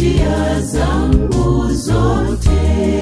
njia zangu zote.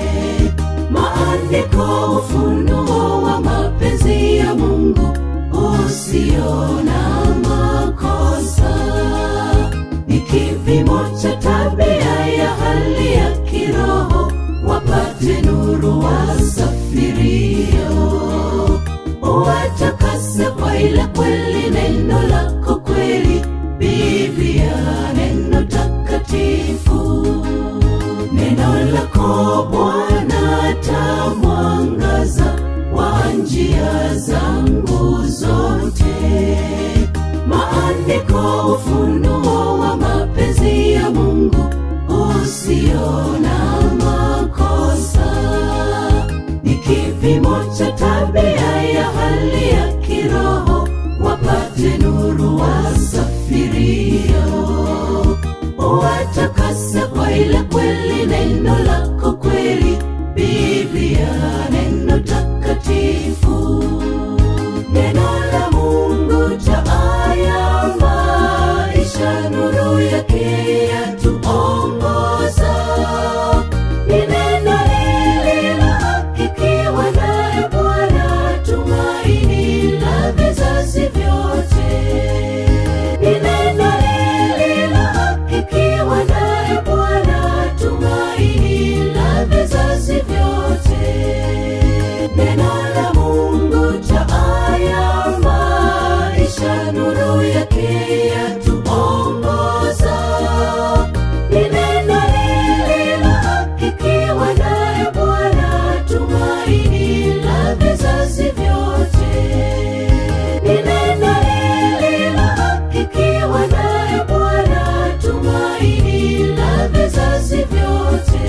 Maandiko ufunuo wa mapenzi ya Mungu usio na makosa. Ni kipimo cha tabia ya hali ya kiroho, wapate nuru wasafirio. Watakase kwa ile kweli, neno lako kweli, Biblia neno takatifu. Neno lako Bwana tamwangaza wa njia zangu zote. Maandiko ufunuo wa mapenzi ya Mungu usio na makosa. Ni kipimo cha tabia ya hali ya kiroho, wapate nuru wasafirio. Watakase kwa ile kweli, neno lako kweli, Biblia neno takatifu. Neno la Mungu taa ya maisha, nuru yake yatuongoza. Ni neno lililohakikiwa naye Bwana, tumaini la vizazi vyote. Ni neno lililohakikiwa naye Bwana, tumaini la vizazi vyote. Neno la Mungu taa ya maisha, nuru yake yatuongoza. Ni neno lililohakikiwa naye Bwana, tumaini la vizazi vyote. Ni neno lililohakikiwa naye Bwana, tumaini la vizazi vyote.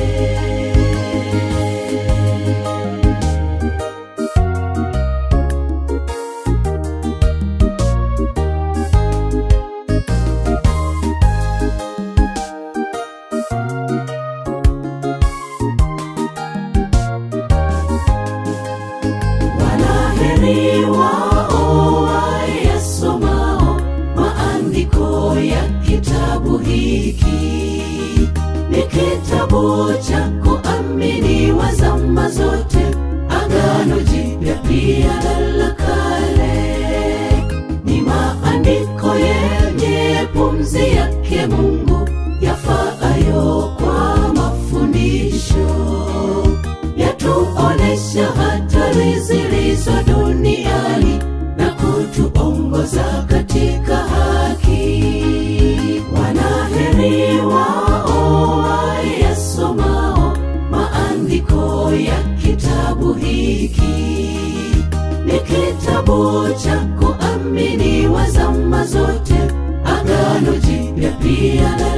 Wanaheri wao wayasomao maandiko ya kitabu hiki. Ni kitabu cha kuaminiwa zama zote, Agano Jipya pia na la Kale. Ni maandiko yenye pumzi yake Mungu, yafaayo kwa mafundisho. Yatuonesha hatari zilizo duniani na kutuongoza katika haki. Wanaheri wao wayasomao maandiko ya kitabu hiki. Ni kitabu cha kuaminiwa zama zote, Agano Jipya pia na